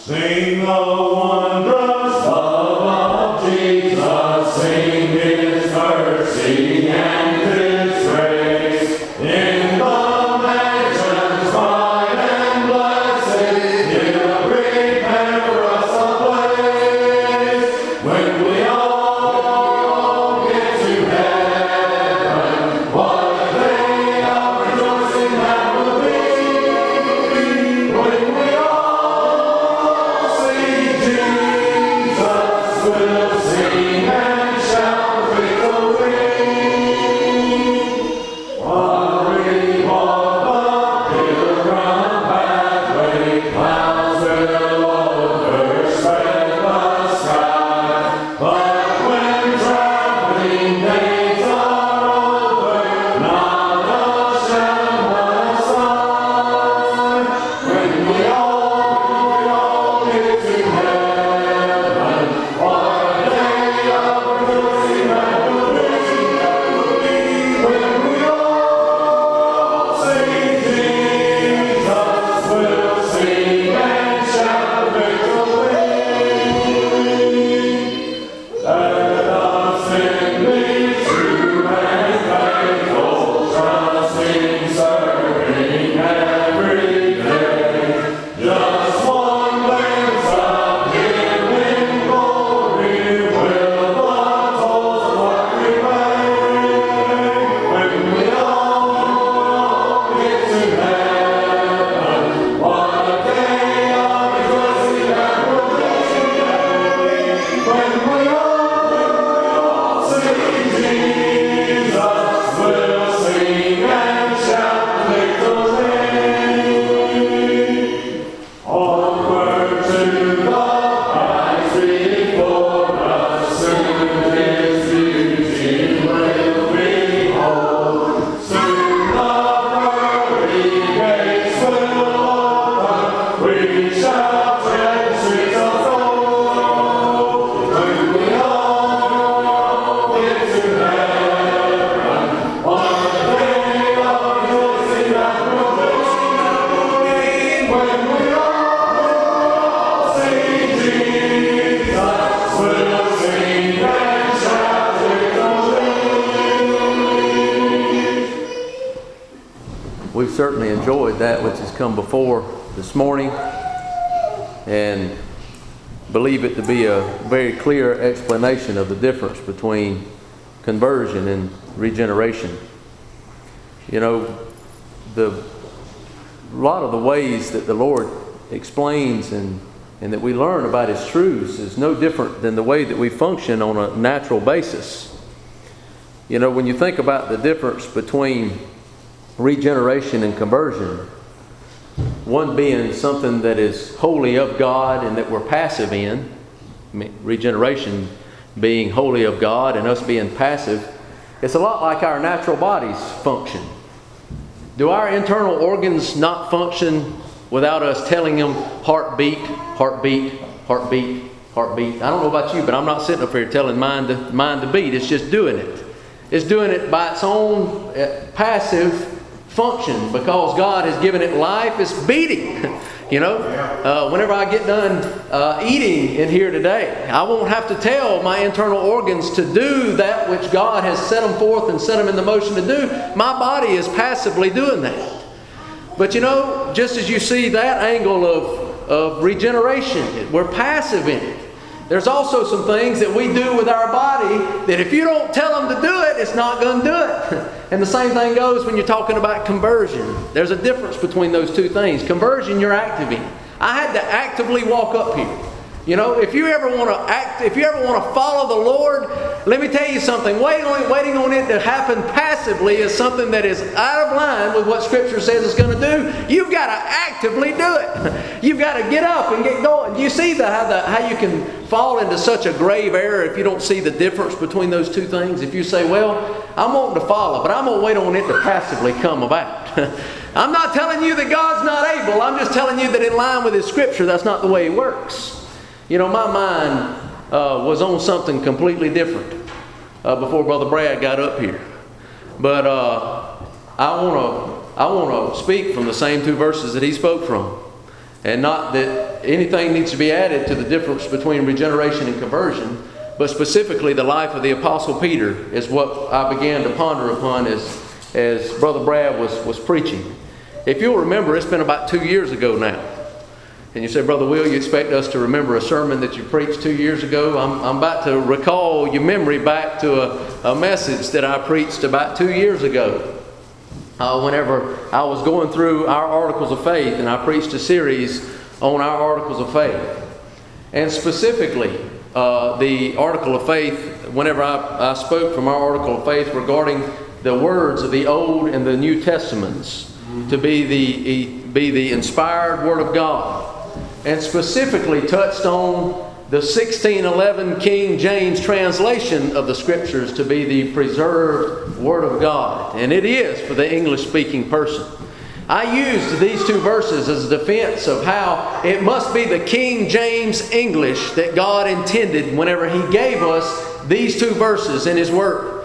Sing the wondrous love of Jesus, sing His mercy and His grace. In the mansions bright and blessed, He'll prepare us a place. When we all get to heaven, what a day of rejoicing that will be. When we all see Jesus, we'll sing and shout victory. While we walk the pilgrim pathway, clouds will overspread the sky. But when traveling days are over, not a shadow of sign. When we all get to heaven, what a day of rejoicing that will be. When we all see Jesus, we'll sing and shout victory. Let us then be true and faithful, trusting, serving every day. Just one glance of Him in glory will the tolls of what remain. When we all get to heaven, what a day of rejoicing that will be. When we all see Jesus, we'll sing and shout victory. Onward to the prize before us, soon His beauty will behold. Soon the pearly gates will open, we shall tread streets of gold. When we all get to heaven, what a day of rejoicing that will be. When we all see Jesus, we'll sing and shout victory. We've certainly enjoyed that which has come before this morning and believe it to be a very clear explanation of the difference between conversion and regeneration. You know, a lot of the ways that the Lord explains and that we learn about His truths is no different than the way that we function on a natural basis. You know, when you think about the difference between regeneration and conversion, one being something that is wholly of God and that we're passive in, regeneration being wholly of God and us being passive, it's a lot like our natural bodies function. Do our internal organs not function without us telling them heartbeat, heartbeat, heartbeat, heartbeat? I don't know about you, but I'm not sitting up here telling mine to beat. It's just doing it. It's doing it by its own passive function because God has given it life. It's beating. You know, whenever I get done eating in here today, I won't have to tell my internal organs to do that which God has set them forth and set them in the motion to do. My body is passively doing that. But you know, just as you see that angle of regeneration, we're passive in it. There's also some things that we do with our body that if you don't tell them to do it, it's not going to do it. And the same thing goes when you're talking about conversion. There's a difference between those two things. Conversion, you're active in. I had to actively walk up here. You know, if you ever want to follow the Lord, let me tell you something. Waiting on it to happen passively is something that is out of line with what Scripture says it's going to do. You've got to actively do it. You've got to get up and get going. Do you see how you can fall into such a grave error if you don't see the difference between those two things? If you say, well, I'm wanting to follow, but I'm going to wait on it to passively come about. I'm not telling you that God's not able. I'm just telling you that in line with His Scripture, that's not the way He works. You know, my mind was on something completely different before Brother Brad got up here. But I want to speak from the same two verses that he spoke from. And not that anything needs to be added to the difference between regeneration and conversion, but specifically the life of the Apostle Peter is what I began to ponder upon as Brother Brad was preaching. If you'll remember, it's been about 2 years ago now. And you say, Brother Will, you expect us to remember a sermon that you preached 2 years ago? I'm about to recall your memory back to a message that I preached about 2 years ago. Whenever I was going through our Articles of Faith, and I preached a series on our Articles of Faith. And specifically, the Article of Faith, whenever I spoke from our Article of Faith regarding the words of the Old and the New Testaments to be the inspired Word of God, and specifically touched on the 1611 King James translation of the Scriptures to be the preserved Word of God. And it is for the English-speaking person. I used these two verses as a defense of how it must be the King James English that God intended whenever He gave us these two verses in His Word.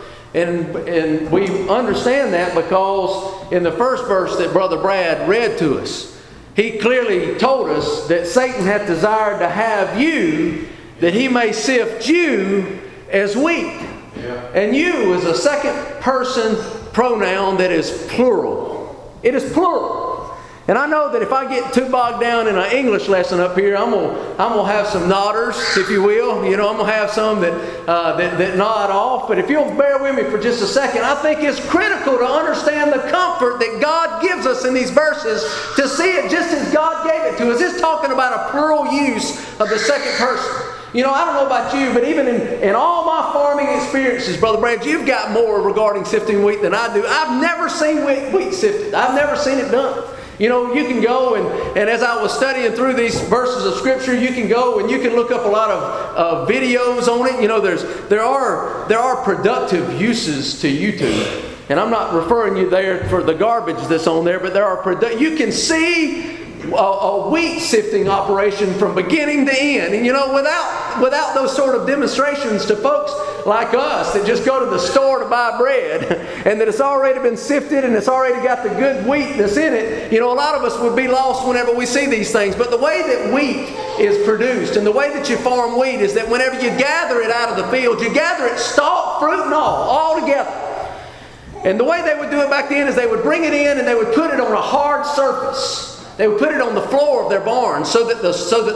And we understand that because in the first verse that Brother Brad read to us, he clearly told us that Satan hath desired to have you, that he may sift you as wheat. Yeah. And you is a second person pronoun that is plural. It is plural. And I know that if I get too bogged down in an English lesson up here, I'm gonna have some nodders, if you will. You know, I'm gonna have some that nod off. But if you'll bear with me for just a second, I think it's critical to understand the comfort that God gives us in these verses to see it just as God gave it to us. It's talking about a plural use of the second person. You know, I don't know about you, but even in all my farming experiences, Brother Brad, you've got more regarding sifting wheat than I do. I've never seen wheat sifted. I've never seen it done. You know, you can go and as I was studying through these verses of Scripture, you can go and you can look up a lot of videos on it. You know, there are productive uses to YouTube. And I'm not referring you there for the garbage that's on there, but you can see a wheat sifting operation from beginning to end. And you know, without those sort of demonstrations to folks like us that just go to the store to buy bread and that it's already been sifted and it's already got the good wheat that's in it, you know, a lot of us would be lost whenever we see these things. But the way that wheat is produced and the way that you farm wheat is that whenever you gather it out of the field, you gather it stalk, fruit and all together. And the way they would do it back then is they would bring it in and they would put it on a hard surface. They would put it on the floor of their barn so that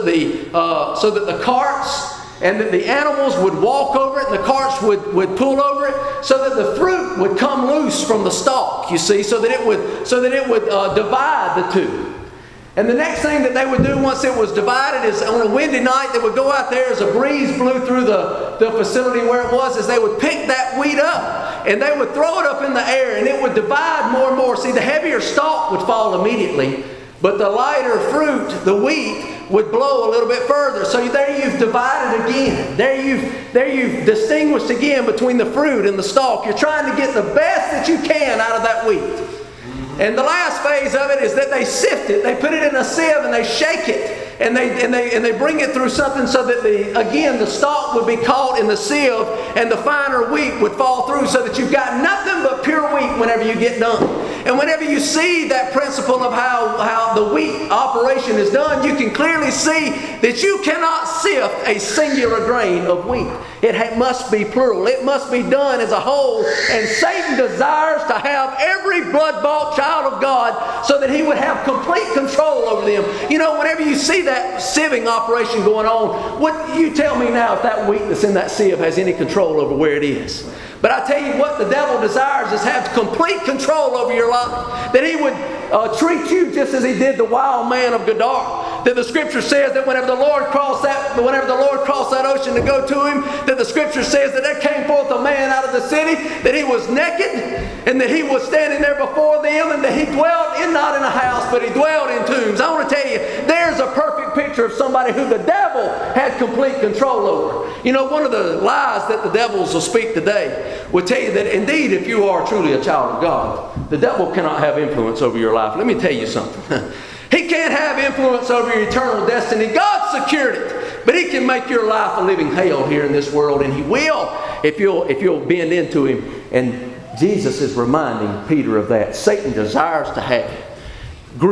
the carts and that the animals would walk over it and the carts would pull over it so that the fruit would come loose from the stalk, you see, so that it would divide the two. And the next thing that they would do once it was divided is on a windy night, they would go out there as a breeze blew through the facility where it was, is they would pick that wheat up and they would throw it up in the air and it would divide more and more. See, the heavier stalk would fall immediately, but the lighter fruit, the wheat, would blow a little bit further. So there you've divided again. There you've distinguished again between the fruit and the stalk. You're trying to get the best that you can out of that wheat. And the last phase of it is that they sift it. They put it in a sieve and they shake it. And they bring it through something so that the stalk would be caught in the sieve and the finer wheat would fall through so that you've got nothing but pure wheat whenever you get done. And whenever you see that principle of how the wheat operation is done, you can clearly see that you cannot sift a singular grain of wheat. It must be plural. It must be done as a whole. And Satan desires to have every blood-bought child of God so that he would have complete control over them. You know, whenever you see that sieving operation going on, what you tell me now if that wheat that's in that sieve has any control over where it is? But I tell you what the devil desires is have complete control over your life. That he would treat you just as he did the wild man of Gadara. That the Scripture says that whenever the Lord crossed that ocean to go to him, that the Scripture says that there came forth a man out of the city, that he was naked, and that he was standing there before them, and that he dwelt not in a house, but he dwelt in tombs. I want to tell you, there's a perfect picture of somebody who the devil had complete control over. You know, one of the lies that the devils will speak today will tell you that indeed, if you are truly a child of God, the devil cannot have influence over your life. Let me tell you something. He can't have influence over your eternal destiny. God secured it. But he can make your life a living hell here in this world. And he will if you'll bend into him. And Jesus is reminding Peter of that. Satan desires to have group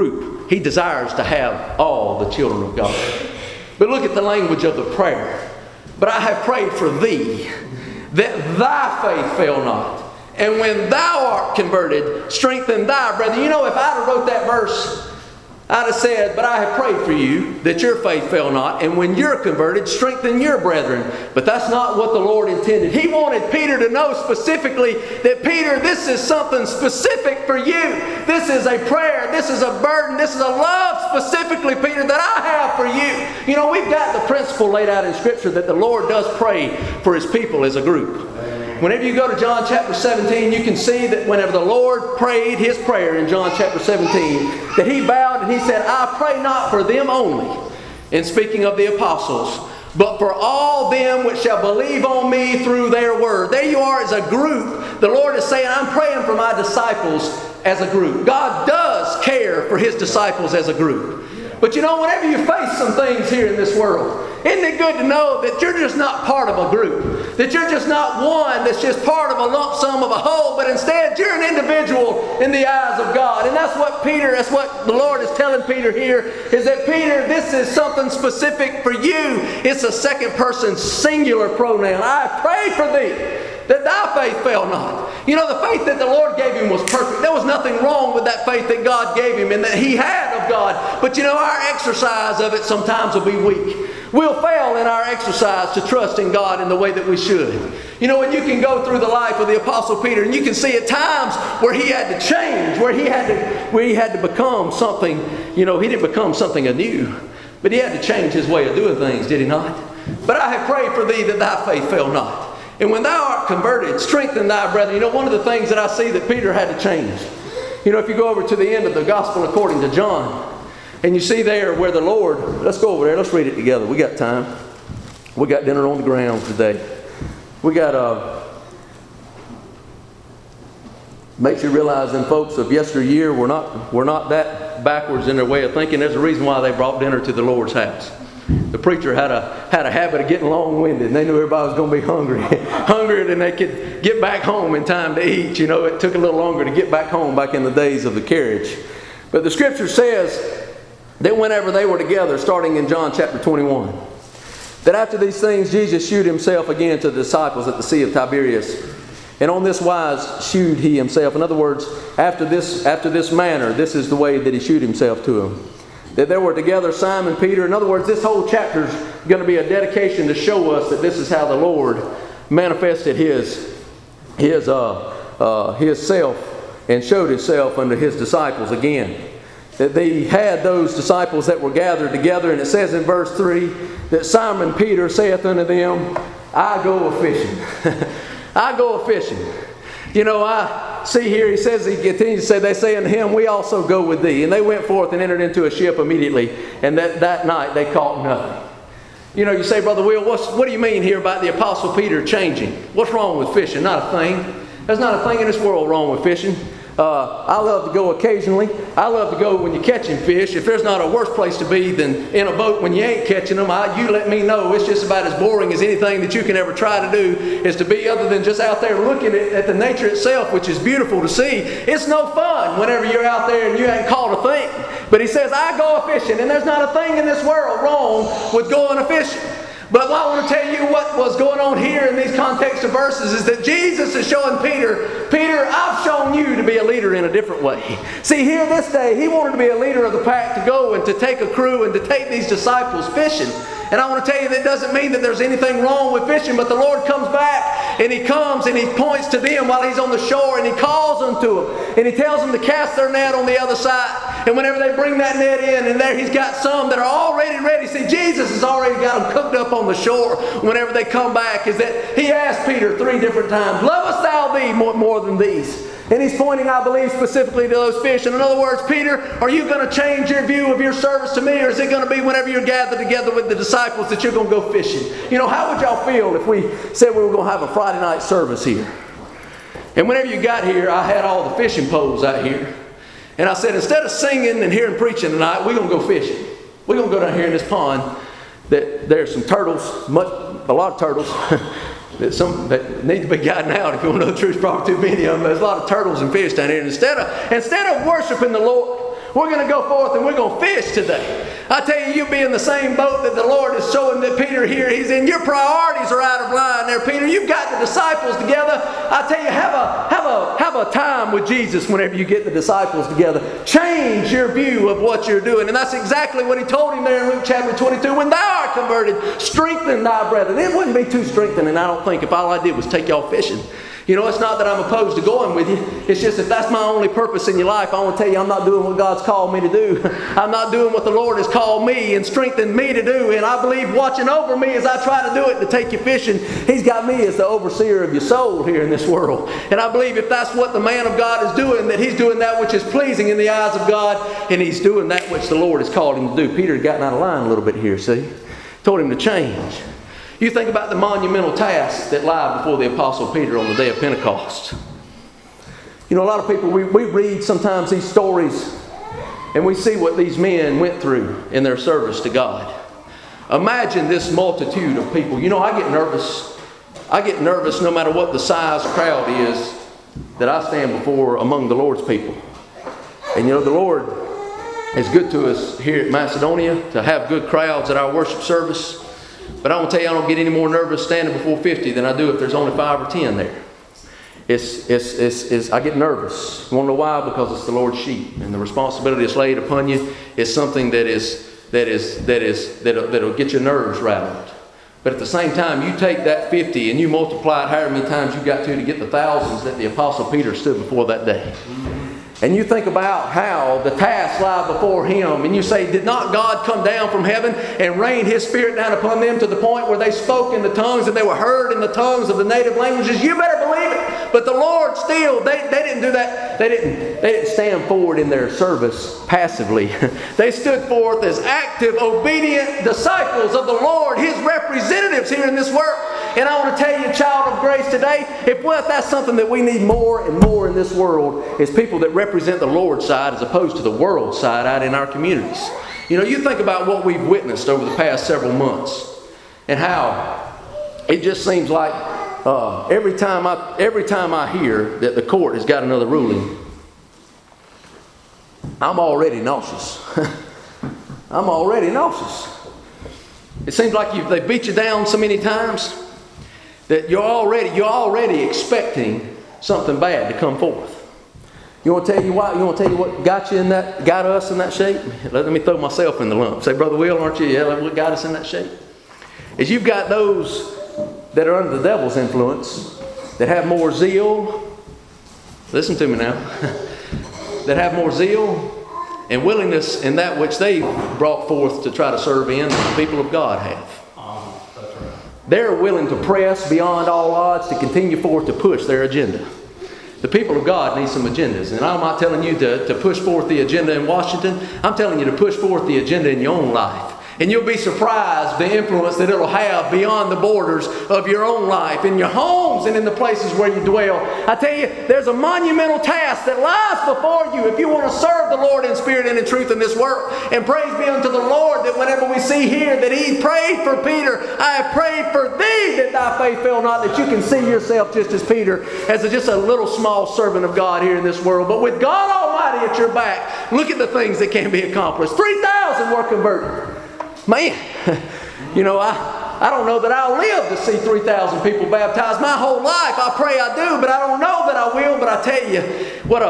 He desires to have all the children of God. But look at the language of the prayer. But I have prayed for thee, that thy faith fail not. And when thou art converted, strengthen thy brethren. You know, if I'd have wrote that verse, I'd have said, but I have prayed for you that your faith fail not. And when you're converted, strengthen your brethren. But that's not what the Lord intended. He wanted Peter to know specifically that, Peter, this is something specific for you. This is a prayer. This is a burden. This is a love specifically, Peter, that I have for you. You know, we've got the principle laid out in Scripture that the Lord does pray for His people as a group. Whenever you go to John chapter 17, you can see that whenever the Lord prayed His prayer in John chapter 17, that He bowed and He said, I pray not for them only, in speaking of the apostles, but for all them which shall believe on me through their word. There you are as a group. The Lord is saying, I'm praying for my disciples as a group. God does care for His disciples as a group. But you know, whenever you face some things here in this world, isn't it good to know that you're just not part of a group? That you're just not one that's just part of a lump sum of a whole, but instead you're an individual in the eyes of God. And that's what the Lord is telling Peter here, is that, Peter, this is something specific for you. It's a second person singular pronoun. I pray for thee, that thy faith fail not. You know, the faith that the Lord gave him was perfect. There was nothing wrong with that faith that God gave him and that he had of God. But you know, our exercise of it sometimes will be weak. We'll fail in our exercise to trust in God in the way that we should. You know, when you can go through the life of the Apostle Peter and you can see at times where he had to change, where he had to become something, you know, he didn't become something anew. But he had to change his way of doing things, did he not? But I have prayed for thee that thy faith fail not. And when thou art converted, strengthen thy brethren. You know, one of the things that I see that Peter had to change. You know, if you go over to the end of the Gospel according to John, and you see there where the Lord, let's go over there, let's read it together. We got time. We got dinner on the ground today. We got, makes you realize them folks of yesteryear were not that backwards in their way of thinking. There's a reason why they brought dinner to the Lord's house. The preacher had a habit of getting long-winded, and they knew everybody was going to be hungry. Hungrier than they could get back home in time to eat. You know, it took a little longer to get back home back in the days of the carriage. But the Scripture says that whenever they were together, starting in John chapter 21, that after these things Jesus shewed himself again to the disciples at the Sea of Tiberias. And on this wise shewed he himself. In other words, after this manner, this is the way that he shewed himself to them. That there were together Simon Peter. In other words, this whole chapter is going to be a dedication to show us that this is how the Lord manifested his self and showed himself unto his disciples again. That they had those disciples that were gathered together, and it says in verse 3 that Simon Peter saith unto them, I go a-fishing. I go a-fishing. You know, I see here, he continues to say, they say unto him, we also go with thee. And they went forth and entered into a ship immediately, and that night they caught nothing. You know, you say, Brother Will, what do you mean here about the Apostle Peter changing? What's wrong with fishing? Not a thing. There's not a thing in this world wrong with fishing. I love to go occasionally. I love to go when you're catching fish. If there's not a worse place to be than in a boat when you ain't catching them, you let me know. It's just about as boring as anything that you can ever try to do is to be, other than just out there looking at the nature itself, which is beautiful to see. It's no fun whenever you're out there and you ain't caught a thing. But he says, I go a-fishing, and there's not a thing in this world wrong with going a-fishing. But I want to tell you what was going on here in these context of verses is that Jesus is showing Peter, I've shown you to be a leader in a different way. See, here this day, he wanted to be a leader of the pack, to go and to take a crew and to take these disciples fishing. And I want to tell you that doesn't mean that there's anything wrong with fishing, but the Lord comes back and he comes and he points to them while he's on the shore and he calls them to them. And he tells them to cast their net on the other side. And whenever they bring that net in, and there he's got some that are already ready. See, Jesus has already got them cooked up on the shore whenever they come back. Is that he asked Peter 3 different times, lovest thou thee more than these? And he's pointing, I believe, specifically to those fish. And in other words, Peter, are you going to change your view of your service to me? Or is it going to be whenever you're gathered together with the disciples that you're going to go fishing? You know, how would y'all feel if we said we were going to have a Friday night service here? And whenever you got here, I had all the fishing poles out here. And I said, instead of singing and hearing preaching tonight, we're going to go fishing. We're going to go down here in this pond. There's some turtles, a lot of turtles. that need to be gotten out. If you want to know the truth, probably too many of them. There's a lot of turtles and fish down here. And instead of worshiping the Lord, We're going to go forth and we're going to fish today. I tell you, you'll be in the same boat that the Lord is showing that Peter here he's in. Your priorities are out of line there, Peter. You've got the disciples together. I tell you, have a time with Jesus whenever you get the disciples together. Change your view of what you're doing. And that's exactly what he told him there in Luke chapter 22. When thou art converted, strengthen thy brethren. It wouldn't be too strengthening, I don't think, if all I did was take y'all fishing. You know, it's not that I'm opposed to going with you. It's just if that's my only purpose in your life, I want to tell you I'm not doing what God's called me to do. I'm not doing what the Lord has called me and strengthened me to do. And I believe watching over me as I try to do it to take you fishing, He's got me as the overseer of your soul here in this world. And I believe if that's what the man of God is doing, that he's doing that which is pleasing in the eyes of God, and he's doing that which the Lord has called him to do. Peter had gotten out of line a little bit here, see? Told him to change. You think about the monumental tasks that lie before the Apostle Peter on the day of Pentecost. You know, a lot of people, we read sometimes these stories and we see what these men went through in their service to God. Imagine this multitude of people. You know, I get nervous. I get nervous no matter what the size crowd is that I stand before among the Lord's people. And you know, the Lord is good to us here at Macedonia to have good crowds at our worship service. But I want to tell you, I don't get any more nervous standing before 50 than I do if there's only 5 or 10 there. I get nervous. You want to know why? Because it's the Lord's sheep, and the responsibility that's laid upon you is something that'll get your nerves rattled. But at the same time, you take that 50 and you multiply it however many times you got to get the thousands that the Apostle Peter stood before that day. And you think about how the tasks lie before him, and you say, did not God come down from heaven and rain His Spirit down upon them to the point where they spoke in the tongues and they were heard in the tongues of the native languages? You better believe it. But the Lord still, they didn't do that. They didn't stand forward in their service passively. They stood forth as active, obedient disciples of the Lord, His representatives here in this world. And I want to tell you, child of grace, today, if that's something that we need more and more in this world, is people that represent the Lord's side as opposed to the world's side out in our communities. You know, you think about what we've witnessed over the past several months and how it just seems like every time I hear that the court has got another ruling, I'm already nauseous. I'm already nauseous. It seems like they beat you down so many times that you're already expecting something bad to come forth. You want to tell you why? You want to tell you what got us in that shape? Let me throw myself in the lump. Say, Brother Will, aren't you? Yeah, what got us in that shape? Is you've got those that are under the devil's influence, that have more zeal. Listen to me now. That have more zeal and willingness in that which they brought forth to try to serve in than the people of God have. That's right. They're willing to press beyond all odds to continue forth to push their agenda. The people of God need some agendas. And I'm not telling you to push forth the agenda in Washington. I'm telling you to push forth the agenda in your own life. And you'll be surprised the influence that it'll have beyond the borders of your own life, in your homes and in the places where you dwell. I tell you, there's a monumental task that lies before you if you want to serve the Lord in spirit and in truth in this world. And praise be unto the Lord that whenever we see here that He prayed for Peter, I have prayed for thee that thy faith fail not, that you can see yourself just as Peter, as just a little small servant of God here in this world. But with God Almighty at your back, look at the things that can be accomplished. 3,000 were converted. Man, you know, I don't know that I'll live to see 3,000 people baptized my whole life. I pray I do, but I don't know that I will. But I tell you, what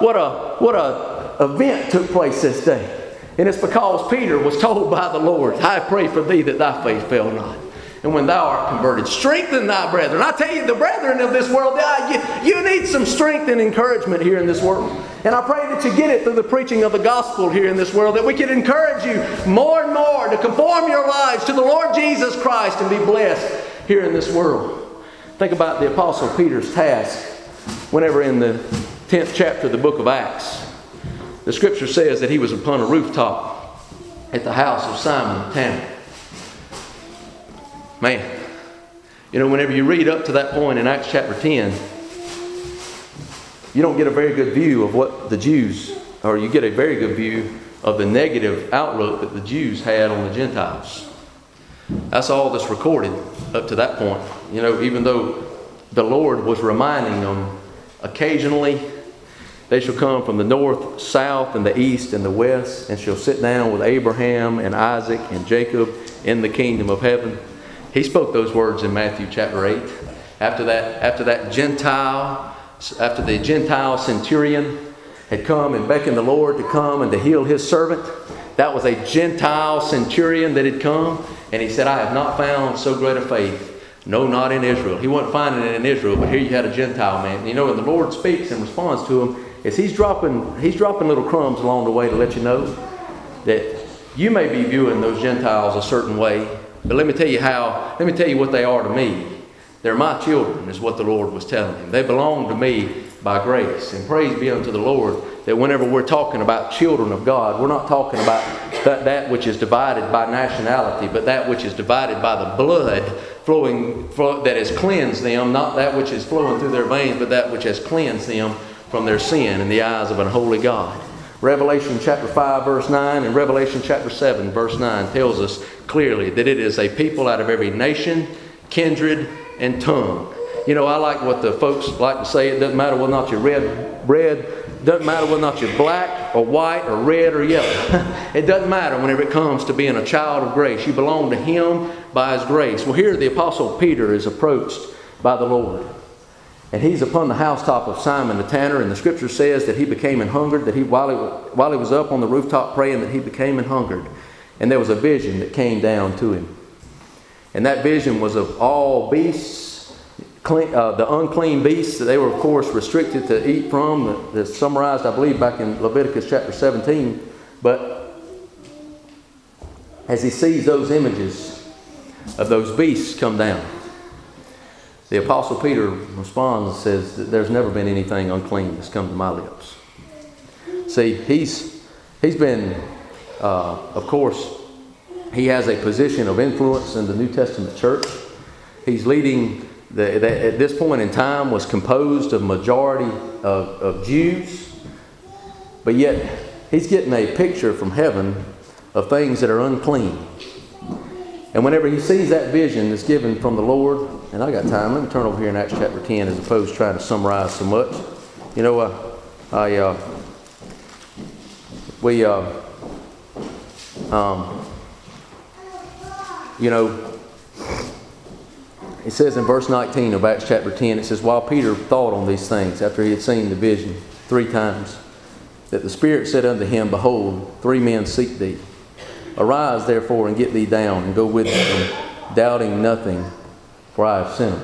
a event took place this day. And it's because Peter was told by the Lord, I pray for thee that thy faith fail not. And when thou art converted, strengthen thy brethren. I tell you, the brethren of this world, you need some strength and encouragement here in this world. And I pray that you get it through the preaching of the gospel here in this world, that we can encourage you more and more to conform your lives to the Lord Jesus Christ and be blessed here in this world. Think about the Apostle Peter's task whenever in the 10th chapter of the book of Acts, the scripture says that he was upon a rooftop at the house of Simon the tanner. Man, you know, whenever you read up to that point in Acts chapter 10, you don't get a very good view of what the Jews, or you get a very good view of the negative outlook that the Jews had on the Gentiles. That's all that's recorded up to that point. You know, even though the Lord was reminding them occasionally They shall come from the north, south, and the east, and the west, and shall sit down with Abraham and Isaac and Jacob in the kingdom of heaven. He spoke those words in Matthew chapter 8. After the Gentile centurion had come and beckoned the Lord to come and to heal his servant, that was a Gentile centurion that had come, and he said, I have not found so great a faith. No, not in Israel. He wasn't finding it in Israel, but here you had a Gentile man. You know, when the Lord speaks and responds to him, is He's dropping little crumbs along the way to let you know that you may be viewing those Gentiles a certain way, but let me tell you what they are to me. They're my children, is what the Lord was telling him. They belong to me by grace. And praise be unto the Lord that whenever we're talking about children of God, we're not talking about that which is divided by nationality, but that which is divided by the blood that has cleansed them, not that which is flowing through their veins, but that which has cleansed them from their sin in the eyes of an holy God. Revelation chapter 5 verse 9 and Revelation chapter 7 verse 9 tells us clearly that it is a people out of every nation, kindred, and tongue. You know, I like what the folks like to say. It doesn't matter whether or not you're red, doesn't matter whether or not you're black or white or red or yellow. It doesn't matter whenever it comes to being a child of grace. You belong to Him by His grace. Well, here the Apostle Peter is approached by the Lord. And he's upon the housetop of Simon the tanner, and the Scripture says that he became an hungered, that while he was up on the rooftop praying, that he became an hungered. And there was a vision that came down to him. And that vision was of all beasts, the unclean beasts that they were, of course, restricted to eat from. That's summarized, I believe, back in Leviticus chapter 17. But as he sees those images of those beasts come down, the Apostle Peter responds and says that there's never been anything unclean that's come to my lips. See, he's been, of course, he has a position of influence in the New Testament church. He's leading, at this point in time, was composed of majority of Jews. But yet, he's getting a picture from heaven of things that are unclean. And whenever he sees that vision that's given from the Lord, and I got time, let me turn over here in Acts chapter 10 as opposed to trying to summarize so much. You know, it says in verse 19 of Acts chapter 10, it says, while Peter thought on these things, after he had seen the vision 3 times, that the Spirit said unto him, behold, 3 men seek thee. Arise, therefore, and get thee down, and go with them, doubting nothing, for I have sent them.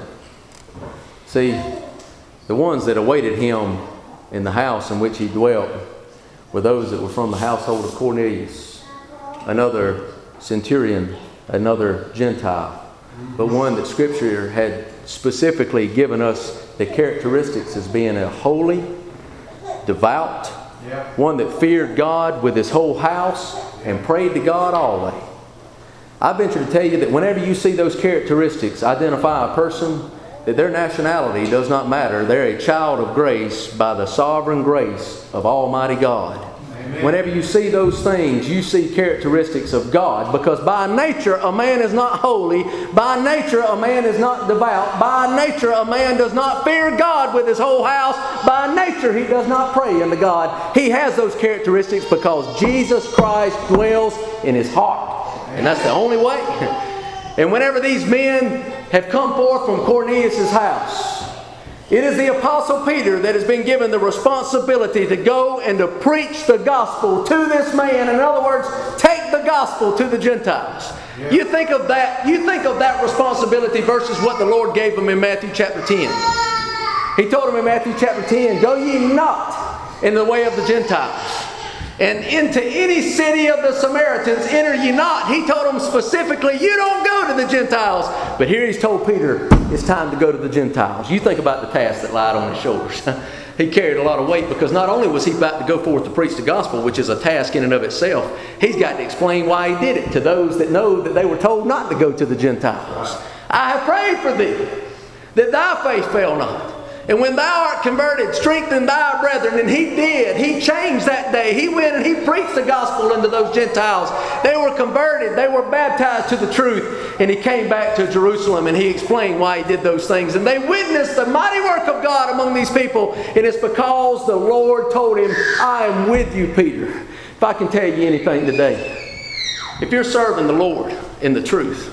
See, the ones that awaited him in the house in which he dwelt were those that were from the household of Cornelius, another centurion, another Gentile, but one that Scripture had specifically given us the characteristics as being a holy, devout, one that feared God with his whole house and prayed to God always. I venture to tell you that whenever you see those characteristics identify a person, that their nationality does not matter. They're a child of grace by the sovereign grace of Almighty God. Amen. Whenever you see those things, you see characteristics of God, because by nature a man is not holy, by nature a man is not devout, by nature a man does not fear God with his whole house, by nature he does not pray unto God. He has those characteristics because Jesus Christ dwells in his heart. And that's the only way. And whenever these men have come forth from Cornelius' house, it is the Apostle Peter that has been given the responsibility to go and to preach the gospel to this man. In other words, take the gospel to the Gentiles. Yeah. You think of that responsibility versus what the Lord gave him in Matthew chapter 10. He told him in Matthew chapter 10, go ye not in the way of the Gentiles, and into any city of the Samaritans enter ye not. He told them specifically, you don't go to the Gentiles. But here he's told Peter, it's time to go to the Gentiles. You think about the task that lied on his shoulders. He carried a lot of weight, because not only was he about to go forth to preach the gospel, which is a task in and of itself, he's got to explain why he did it to those that know that they were told not to go to the Gentiles. I have prayed for thee, that thy faith fail not. And when thou art converted, strengthen thy brethren. And he did. He changed that day. He went and he preached the gospel unto those Gentiles. They were converted. They were baptized to the truth. And he came back to Jerusalem and he explained why he did those things. And they witnessed the mighty work of God among these people. And it's because the Lord told him, I am with you, Peter. If I can tell you anything today, if you're serving the Lord in the truth,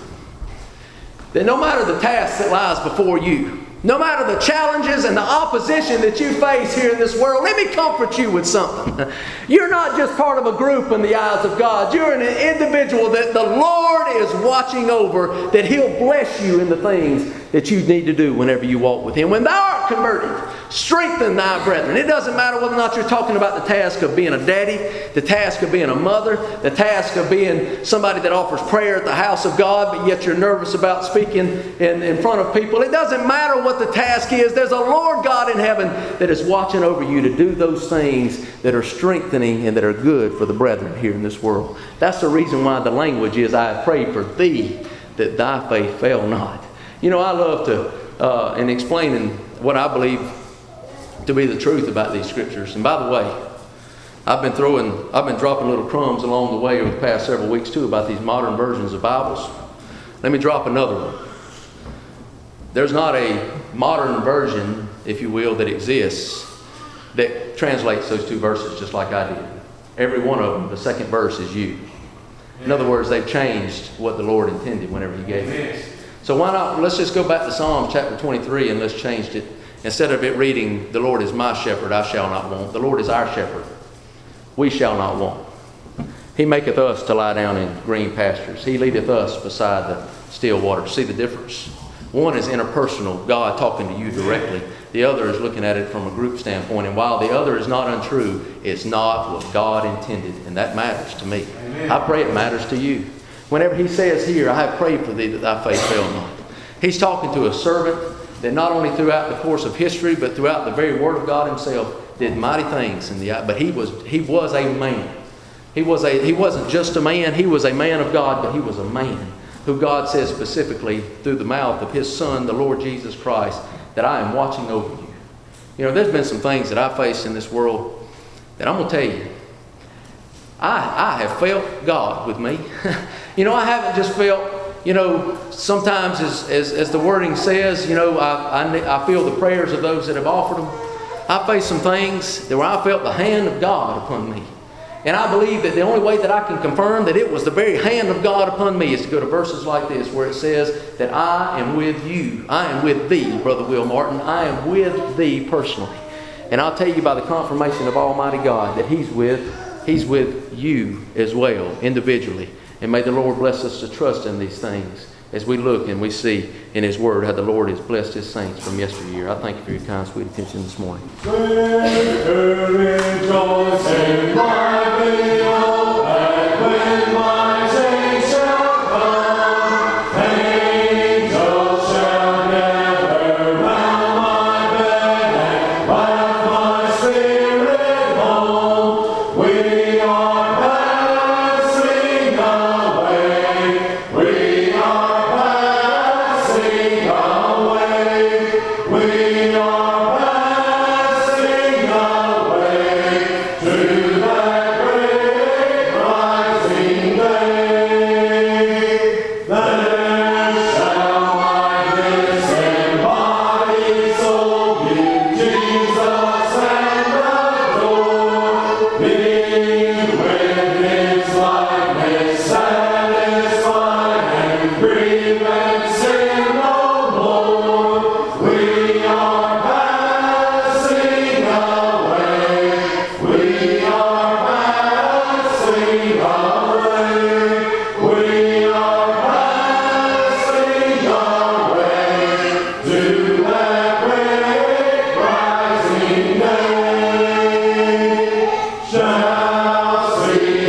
then no matter the task that lies before you, no matter the challenges and the opposition that you face here in this world, let me comfort you with something. You're not just part of a group in the eyes of God. You're an individual that the Lord is watching over, that He'll bless you in the things that you need to do whenever you walk with Him. When thou art converted, strengthen thy brethren. It doesn't matter whether or not you're talking about the task of being a daddy, the task of being a mother, the task of being somebody that offers prayer at the house of God, but yet you're nervous about speaking in front of people. It doesn't matter what the task is. There's a Lord God in heaven that is watching over you to do those things that are strengthening and that are good for the brethren here in this world. That's the reason why the language is, I have prayed for thee that thy faith fail not. You know, I love to, in explaining what I believe to be the truth about these scriptures. And by the way, I've been dropping little crumbs along the way over the past several weeks too about these modern versions of Bibles. Let me drop another one. There's not a modern version, if you will, that exists that translates those two verses just like I did. Every one of them, the second verse is you. In other words, they've changed what the Lord intended whenever He gave it. So why not, let's just go back to Psalm chapter 23 and let's change it. Instead of it reading, the Lord is my shepherd, I shall not want. The Lord is our shepherd, we shall not want. He maketh us to lie down in green pastures. He leadeth us beside the still waters. See the difference? One is interpersonal, God talking to you directly. The other is looking at it from a group standpoint. And while the other is not untrue, it's not what God intended. And that matters to me. Amen. I pray it matters to you. Whenever He says here, I have prayed for thee that thy faith fail not. He's talking to a servant that not only throughout the course of history, but throughout the very Word of God Himself, did mighty things in the eye. But he was a man. He wasn't just a man. He was a man of God, but he was a man who God says specifically through the mouth of His Son, the Lord Jesus Christ, that I am watching over you. You know, there's been some things that I faced in this world that I'm going to tell you. I have felt God with me. You know, I haven't just felt, you know, sometimes as the wording says, you know, I feel the prayers of those that have offered them. I faced some things where I felt the hand of God upon me. And I believe that the only way that I can confirm that it was the very hand of God upon me is to go to verses like this where it says that I am with you. I am with thee, Brother Will Martin. I am with thee personally. And I'll tell you by the confirmation of Almighty God that He's with you as well, individually. And may the Lord bless us to trust in these things as we look and we see in His Word how the Lord has blessed His saints from yesteryear. I thank you for your kind, sweet attention this morning.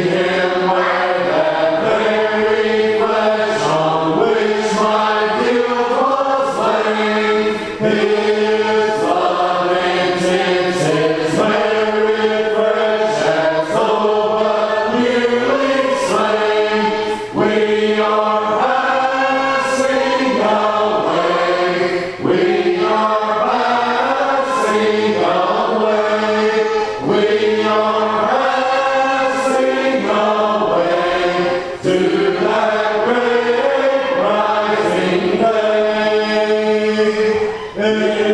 Shall see Him where that very flesh on which my guilt Amen.